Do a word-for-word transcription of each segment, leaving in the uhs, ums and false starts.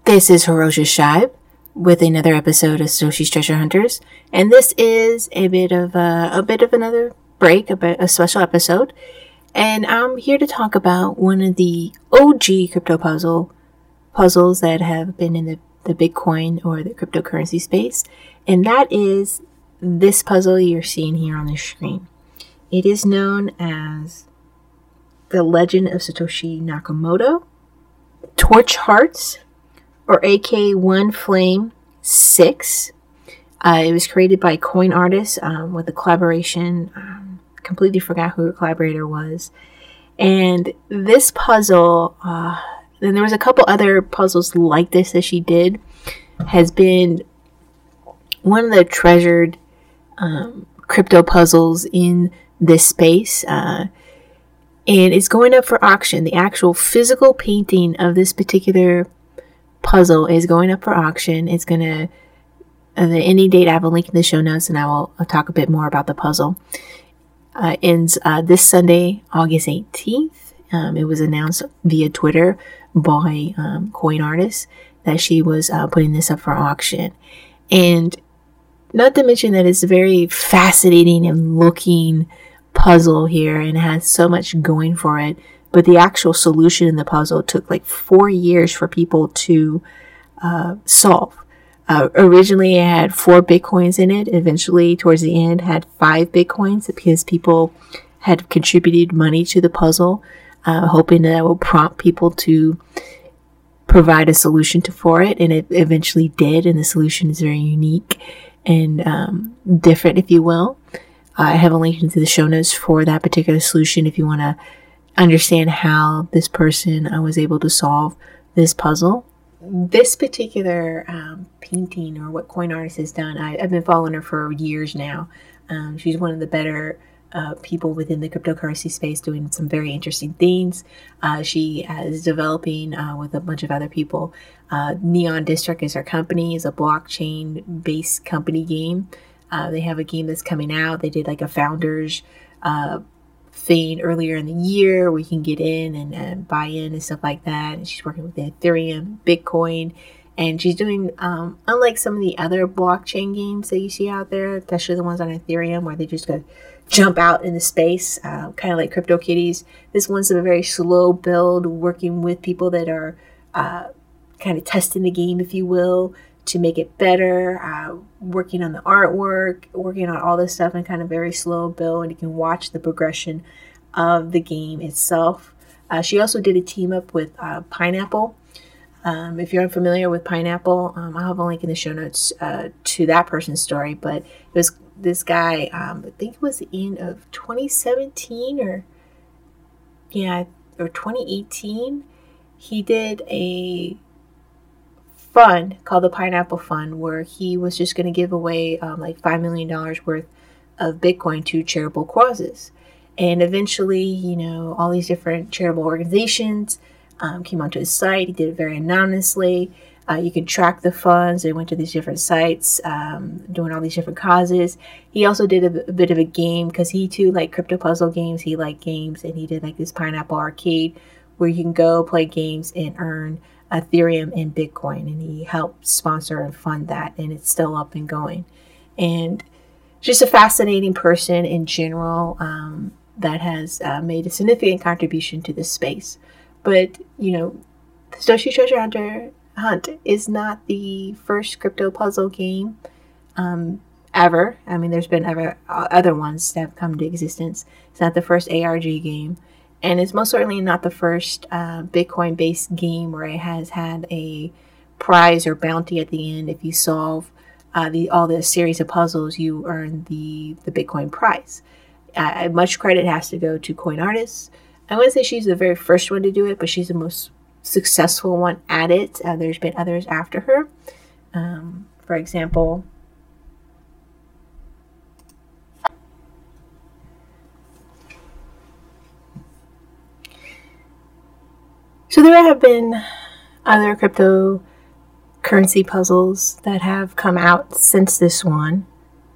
This is Hiroshi Shibe with another episode of Satoshi's Treasure Hunters, and this is a bit of a, a bit of another break, a, bit, a special episode, and I'm here to talk about one of the O G crypto puzzle puzzles that have been in the, the Bitcoin or the cryptocurrency space, and that is this puzzle you're seeing here on the screen. It is known as The Legend of Satoshi Nakamoto, Torch Hearts, or A K one Flame six. Uh, it was created by Coin Artist um, with a collaboration. Um, completely forgot who her collaborator was. And this puzzle, uh, and there was a couple other puzzles like this that she did, has been one of the treasured um, crypto puzzles in this space. Uh, and it's going up for auction. The actual physical painting of this particular puzzle is going up for auction. It's going to, uh, the ending date, I have a link in the show notes, and I will I'll talk a bit more about the puzzle. Uh, ends uh, this Sunday, August eighteenth. Um, it was announced via Twitter by um, Coin Artist that she was uh, putting this up for auction. And not to mention that it's a very fascinating and looking puzzle here and has so much going for it. But the actual solution in the puzzle took like four years for people to uh, solve. Uh, originally, it had four Bitcoins in it. Eventually, towards the end, had five Bitcoins because people had contributed money to the puzzle, uh, hoping that it will prompt people to provide a solution to for it. And it eventually did. And the solution is very unique and um, different, if you will. I have a link into the show notes for that particular solution if you want to understand how this person uh, was able to solve this puzzle. This particular um, painting, or what Coin Artist has done, I, I've been following her for years now. Um, she's one of the better uh, people within the cryptocurrency space, doing some very interesting things. Uh, she is developing uh, with a bunch of other people. Uh, Neon District is her company. It's a blockchain-based company game. Uh, they have a game that's coming out. They did like a founders uh, thing earlier in the year where you can get in and, and buy in and stuff like that. And she's working with Ethereum, Bitcoin, and she's doing, um, unlike some of the other blockchain games that you see out there, especially the ones on Ethereum where they just go jump out into space, uh, kind of like CryptoKitties. This one's a very slow build, working with people that are uh, kind of testing the game, if you will, to make it better, uh, working on the artwork, working on all this stuff in kind of very slow build, and you can watch the progression of the game itself. Uh, she also did a team up with uh, Pineapple. Um, if you're unfamiliar with Pineapple, um, I'll have a link in the show notes uh, to that person's story, but it was this guy, um, I think it was the end of twenty seventeen or, yeah, or twenty eighteen, he did a fund called the Pineapple Fund, where he was just going to give away um, like five million dollars worth of Bitcoin to charitable causes. And eventually, you know, all these different charitable organizations um, came onto his site. He did it very anonymously. Uh, you can track the funds. They went to these different sites, um, doing all these different causes. He also did a, a bit of a game because he too liked crypto puzzle games. He liked games, and he did like this Pineapple Arcade where you can go play games and earn Ethereum and Bitcoin, and he helped sponsor and fund that, and it's still up and going. And just a fascinating person in general um, that has uh, made a significant contribution to this space. But, you know, Satoshi Treasure Hunter Hunt is not the first crypto puzzle game um, ever. I mean, there's been ever, uh, other ones that have come to existence. It's not the first A R G game. And it's most certainly not the first uh, Bitcoin-based game where it has had a prize or bounty at the end. If you solve uh, the all the series of puzzles, you earn the, the Bitcoin prize. Uh, much credit has to go to Coin Artist. I wouldn't say she's the very first one to do it, but she's the most successful one at it. Uh, there's been others after her. Um, for example, So there have been other cryptocurrency puzzles that have come out since this one.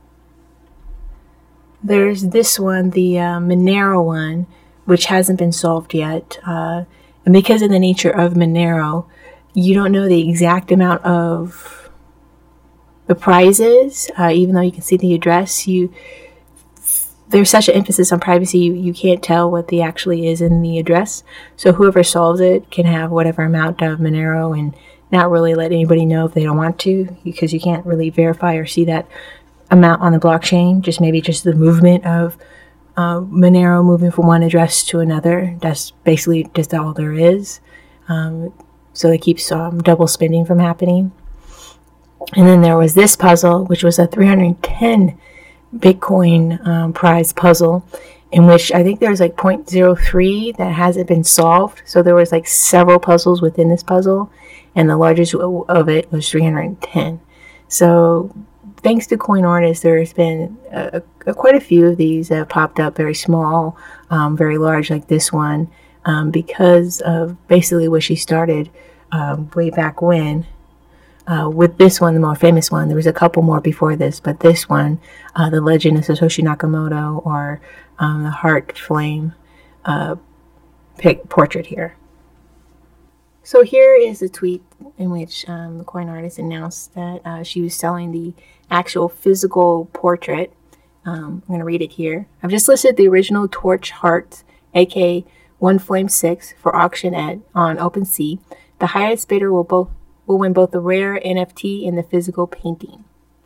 There's this one, the uh, Monero one, which hasn't been solved yet. Uh, and because of the nature of Monero, You don't know the exact amount of the prizes, uh, even though you can see the address. You there's such an emphasis on privacy, you, you can't tell what the actually is in the address. So whoever solves it can have whatever amount of Monero and not really let anybody know if they don't want to, because you can't really verify or see that amount on the blockchain. Just maybe just the movement of uh, Monero moving from one address to another. That's basically just all there is. Um, so it keeps um, double spending from happening. And then there was this puzzle, which was a three hundred ten Bitcoin um, prize puzzle, in which I think there's like zero point zero three that hasn't been solved. So there was like several puzzles within this puzzle, and the largest of it was three hundred ten. So thanks to CoinArtist, there's been a, a, quite a few of these that have popped up, very small, um, very large, like this one, um, because of basically what she started um, way back when. Uh, with this one, the more famous one, there was a couple more before this, but this one, uh, the legend of Satoshi Nakamoto, or um, the heart flame uh, pic- portrait here. So here is a tweet in which um, the CoinArtist announced that uh, she was selling the actual physical portrait. Um, I'm going to read it here. I've just listed the original Torch Heart, aka One Flame six, for auction at on OpenSea. The highest bidder will both will win both the rare N F T and the physical painting.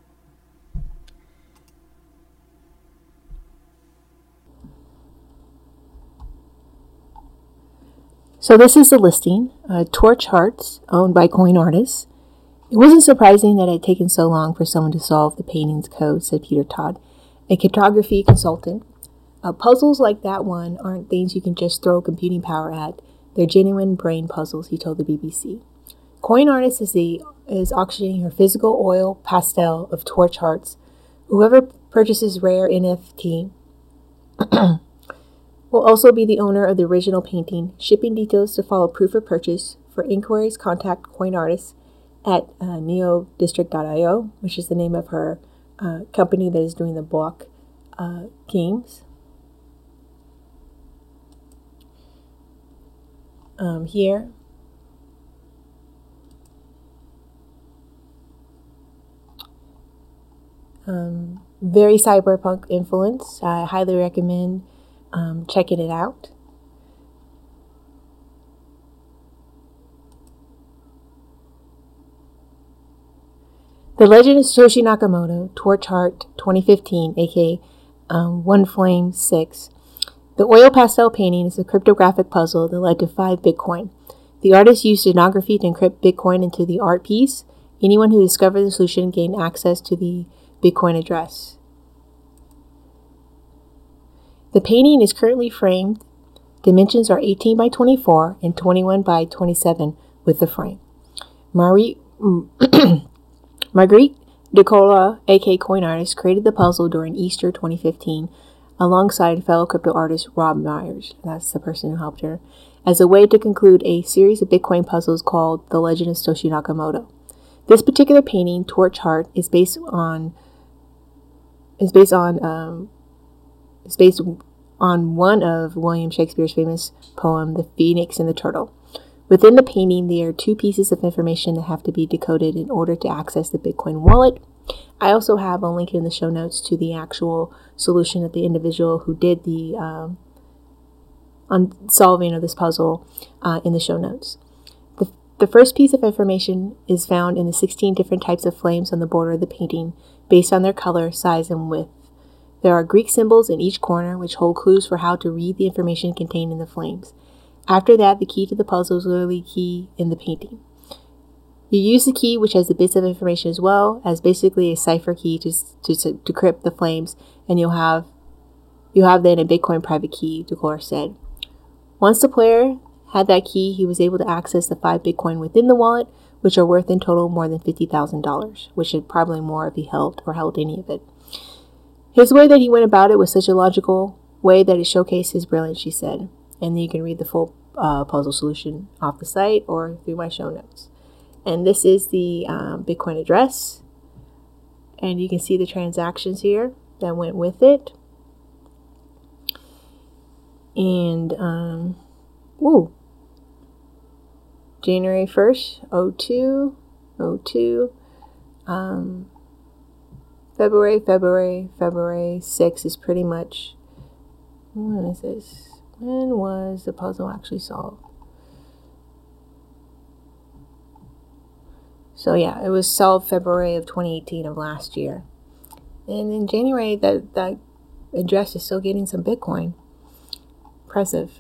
So this is the listing. Uh, Torch Hearts, owned by CoinArtist. It wasn't surprising that it had taken so long for someone to solve the painting's code, said Peter Todd, a cryptography consultant. Uh, puzzles like that one aren't things you can just throw computing power at. They're genuine brain puzzles, he told the B B C. CoinArtist is, the, is auctioning her physical oil pastel of Torch Hearts. Whoever purchases rare N F T will also be the owner of the original painting. Shipping details to follow proof of purchase. For inquiries, contact CoinArtist at uh, neodistrict dot io, which is the name of her uh, company that is doing the block uh, games. Um, here. Um, very cyberpunk influence. I highly recommend um, checking it out. The Legend of Satoshi Nakamoto, Torch Heart twenty fifteen, aka um, One Flame six. The oil pastel painting is a cryptographic puzzle that led to five Bitcoin. The artist used stenography to encrypt Bitcoin into the art piece. Anyone who discovered the solution gained access to the Bitcoin address. The painting is currently framed. Dimensions are eighteen by twenty-four and twenty-one by twenty-seven with the frame. Marie, Marguerite Decola, aka CoinArtist, created the puzzle during Easter twenty fifteen alongside fellow crypto artist Rob Myers, that's the person who helped her, as a way to conclude a series of Bitcoin puzzles called The Legend of Satoshi Nakamoto. This particular painting, Torch Heart, is based on is based on um, is based on one of William Shakespeare's famous poem, The Phoenix and the Turtle. Within the painting, there are two pieces of information that have to be decoded in order to access the Bitcoin wallet. I also have a link in the show notes to the actual solution that the individual who did the um, unsolving of this puzzle uh, in the show notes. The, the first piece of information is found in the sixteen different types of flames on the border of the painting, based on their color, size, and width. There are Greek symbols in each corner, which hold clues for how to read the information contained in the flames. After that, the key to the puzzle is literally key in the painting. You use the key, which has the bits of information as well, as basically a cipher key to to, to decrypt the flames, and you'll have you'll have then a Bitcoin private key, Decola said. Once the player had that key, he was able to access the five Bitcoin within the wallet, which are worth in total more than fifty thousand dollars, which is probably more if he held or held any of it. His way that he went about it was such a logical way that it showcased his brilliance, she said. And then you can read the full uh, puzzle solution off the site or through my show notes. And this is the um, Bitcoin address. And you can see the transactions here that went with it. And, um, ooh, January first, oh two, oh two, um, February, February, February sixth is pretty much, when is this? When was the puzzle actually solved? So yeah, it was solved February of twenty eighteen of last year. And in January, that, that address is still getting some Bitcoin. Impressive.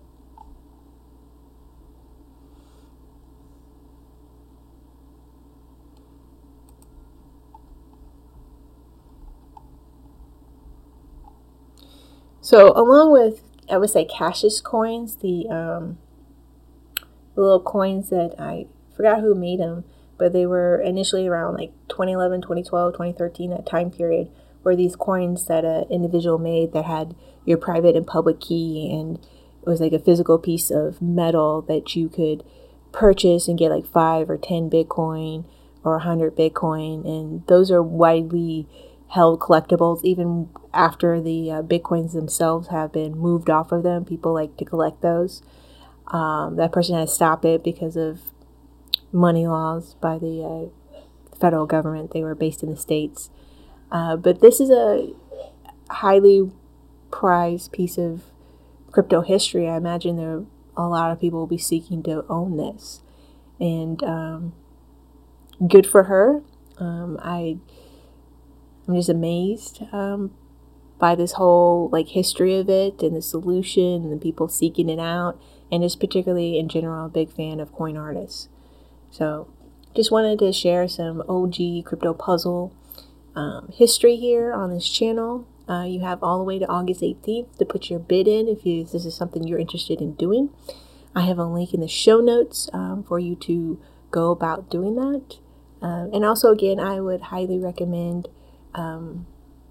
So along with, I would say, Cassius coins, the, um, the little coins that I forgot who made them, but they were initially around like twenty eleven, twenty twelve, twenty thirteen, that time period, were these coins that an individual made that had your private and public key, and it was like a physical piece of metal that you could purchase and get like five or ten Bitcoin or a hundred Bitcoin, and those are widely held collectibles even after the uh, Bitcoins themselves have been moved off of them. People like to collect those. Um, that person had to stop it because of money laws by the uh, federal government. They were based in the States. Uh, but this is a highly prized piece of crypto history. I imagine there a lot of people will be seeking to own this. And um, good for her. Um, I, I'm just amazed um, by this whole like history of it and the solution and the people seeking it out. And just particularly in general, a big fan of coin artists. So just wanted to share some O G crypto puzzle um, history here on this channel. Uh, you have all the way to August eighteenth to put your bid in if, you, if this is something you're interested in doing. I have a link in the show notes um, for you to go about doing that. Um, and also, again, I would highly recommend um,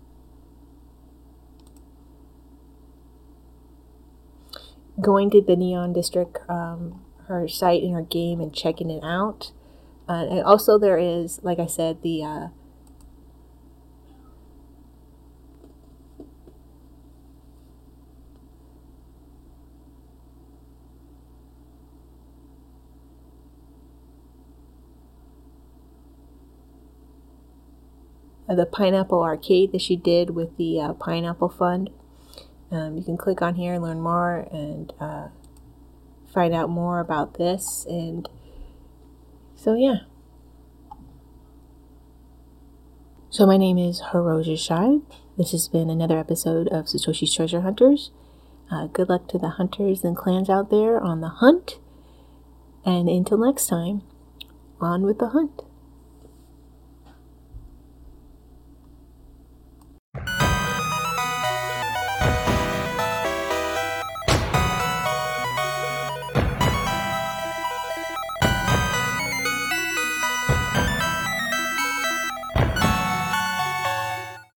going to the Neon District, um, her site and her game, and checking it out. Uh, and also there is, like I said, the uh, the Pineapple Arcade that she did with the uh, Pineapple Fund. Um, you can click on here and learn more and uh, find out more about this. And so, yeah. So my name is Hiroja Shibe. This has been another episode of Satoshi's Treasure Hunters. Uh, good luck to the hunters and clans out there on the hunt. And until next time, on with the hunt.